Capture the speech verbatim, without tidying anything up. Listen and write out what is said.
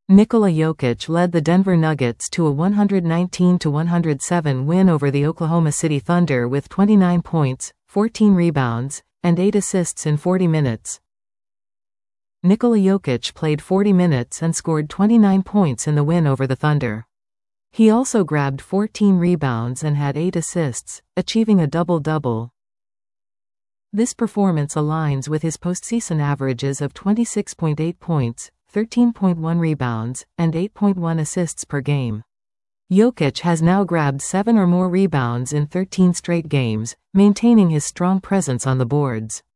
Nikola Jokic led the Denver Nuggets to a one hundred nineteen to one hundred seven win over the Oklahoma City Thunder with twenty-nine points, fourteen rebounds, and eight assists in forty minutes. Nikola Jokic played forty minutes and scored twenty-nine points in the win over the Thunder. He also grabbed fourteen rebounds and had eight assists, achieving a double-double. This performance aligns with his postseason averages of twenty-six point eight points, thirteen point one rebounds, and eight point one assists per game. Jokic has now grabbed seven or more rebounds in thirteen straight games, maintaining his strong presence on the boards.